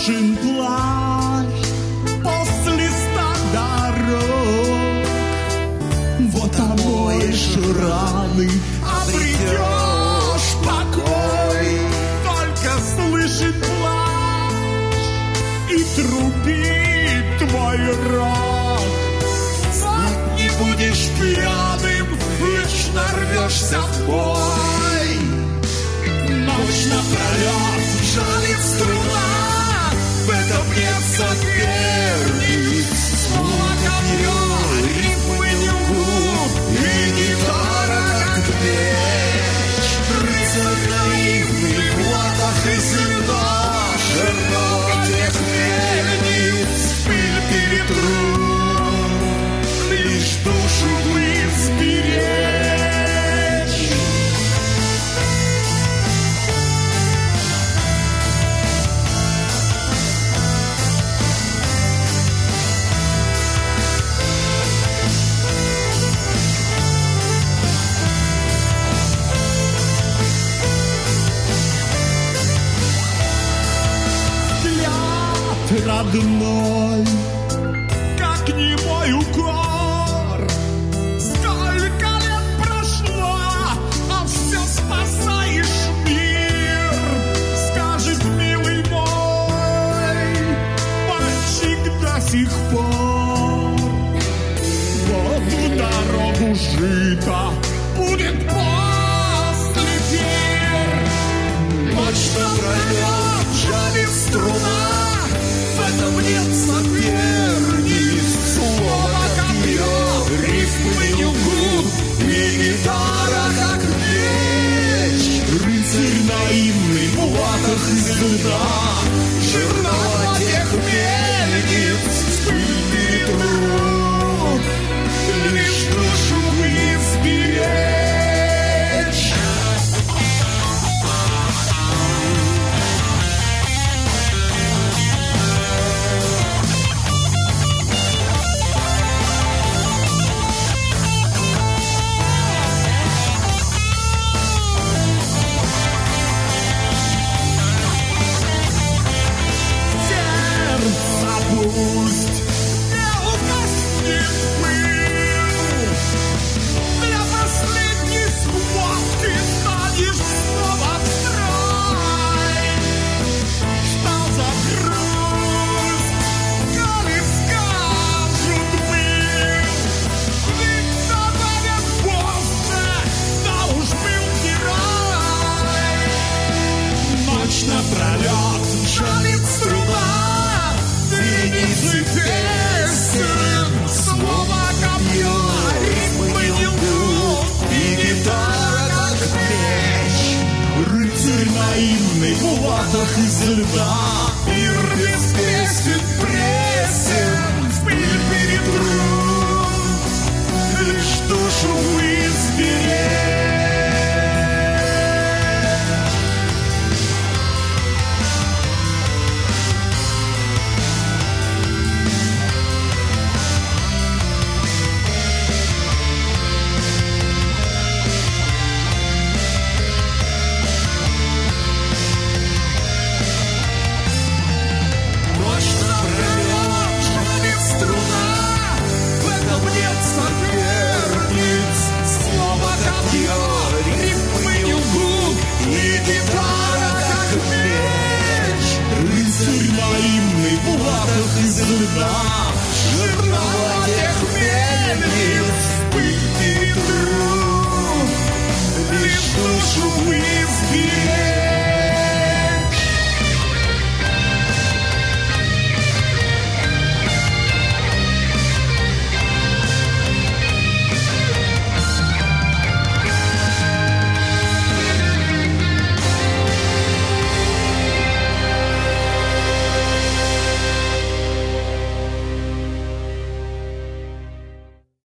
слышен плач после ста дорог. Вот омоешь раны, обретешь покой. Только слышит плач и трубит твой рог. Знать не будешь пьяным, вечно рвешься в бой. Ночь напролет жалит струна, в этом нет соперниц. Снова копье, рифмы не лгут, и гитара как печь. Рыцарь наивный в латах из льда, жернов тех мельниц, пыль перетру, лишь душу бы сберечь. Родной, как немой укор. Сколько лет прошло, а все спасаешь мир. Скажет, милый мой мальчик до сих пор. Вот в дорогу жито будет после пир. Ночь напролет жалит струна, в этом нет соперниц. Слово копье, рифмы не лгут, и гитара как меч. Рыцарь наивный в латах из льда, жернова тех мельниц, пыль перетру, лишь душу бы сберечь. Пусть не угаснет пыл, для последней схватки станешь снова в строй. Что за грусть, коли скажут мы, ведь добавят позже, да уж был герой. Ночь напролет жалит струна, звенит песен, слово копье, рифмы не лгут, и гитара как меч. Рыцарь наивный в латах из льда, мир без песен пресен, в пыль перетру, лишь душу вы сберечь. В латах из льда, жернова тех мельниц, пыль перетру, лишь душу вы сберечь.